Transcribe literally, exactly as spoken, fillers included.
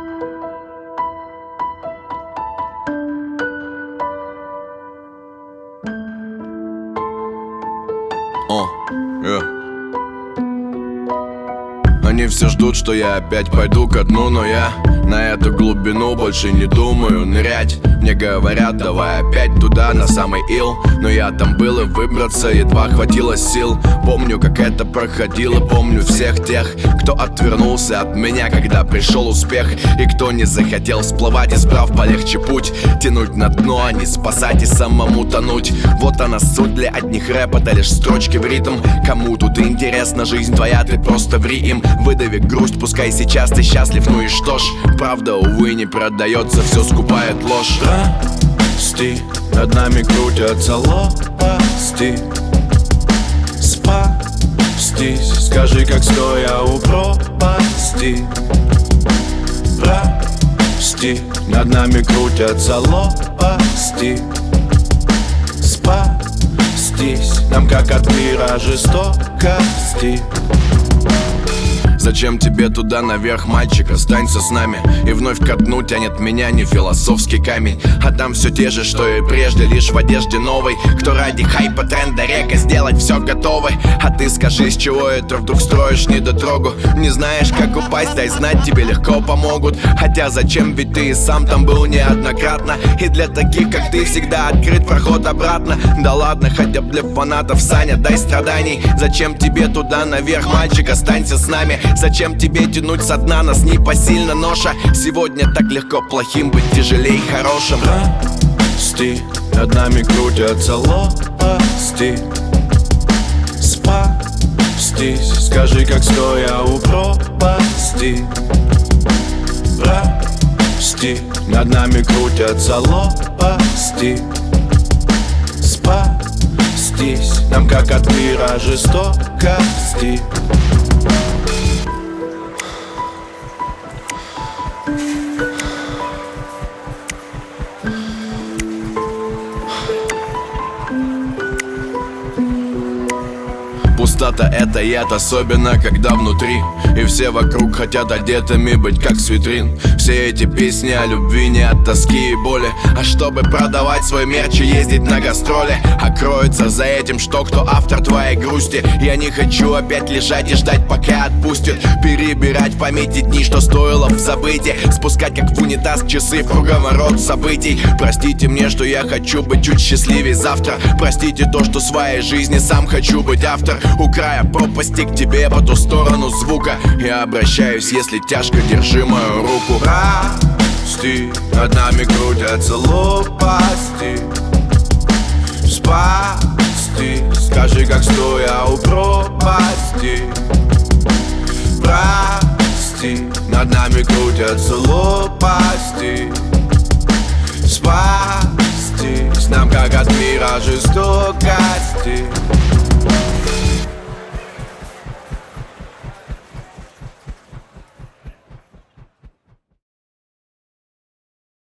О, yeah. Они все ждут, что я опять пойду ко дну, но я на эту глубину больше не думаю нырять. Мне говорят, давай опять туда, на самый ил. Но я там был, и выбраться едва хватило сил. Помню, как это проходило, помню всех тех, кто отвернулся от меня, когда пришел успех. И кто не захотел всплывать, избрав полегче путь. Тянуть на дно, а не спасать и самому тонуть. Вот она суть, для одних рэп, это лишь строчки в ритм. Кому тут интересна жизнь твоя, ты просто ври им. Выдави грусть, пускай сейчас ты счастлив, ну и что ж. Правда, увы, не продается, все скупает ложь. Прости, над нами крутятся лопасти. Спастись, скажи, как стоя у пропасти. Прости, над нами крутятся лопасти. Спастись, нам как от мира жестокости. Зачем тебе туда наверх, мальчик, останься с нами. И вновь ко дну тянет меня не философский камень, а там все те же, что и прежде, лишь в одежде новой. Кто ради хайпа, тренда, река, сделать все готовы. А ты скажи, с чего это вдруг строишь недотрогу? Не знаешь, как упасть, дай знать, тебе легко помогут. Хотя зачем, ведь ты и сам там был неоднократно. И для таких, как ты, всегда открыт проход обратно. Да ладно, хотя бы для фанатов, Саня, дай страданий. Зачем тебе туда наверх, мальчик, останься с нами. Зачем тебе тянуть со дна, нас непосильна ноша. Сегодня так легко плохим быть, тяжелей хорошим. Прости, над нами крутятся лопасти. Спастись, скажи, как стоя у пропасти. Прости, над нами крутятся лопасти. Спастись, нам как от мира жестокости. Пустота — это яд, особенно когда внутри. И все вокруг хотят одетыми быть как с витрин. Все эти песни о любви не от тоски и боли, а чтобы продавать свой мерч и ездить на гастроли. А кроется за этим, что кто автор твоей грусти. Я не хочу опять лежать и ждать, пока отпустят. Перебирать в памяти дни, что стоило в забытии. Спускать как в унитаз часы в круговорот событий. Простите мне, что я хочу быть чуть счастливее завтра. Простите то, что в своей жизни сам хочу быть автор. У края пропасти к тебе по ту сторону звука я обращаюсь, если тяжко, держи мою руку. Прости, над нами крутятся лопасти. Спасти, скажи, как стоя у пропасти. Прости, над нами крутятся лопасти. Спасти, нам как от мира жестокости.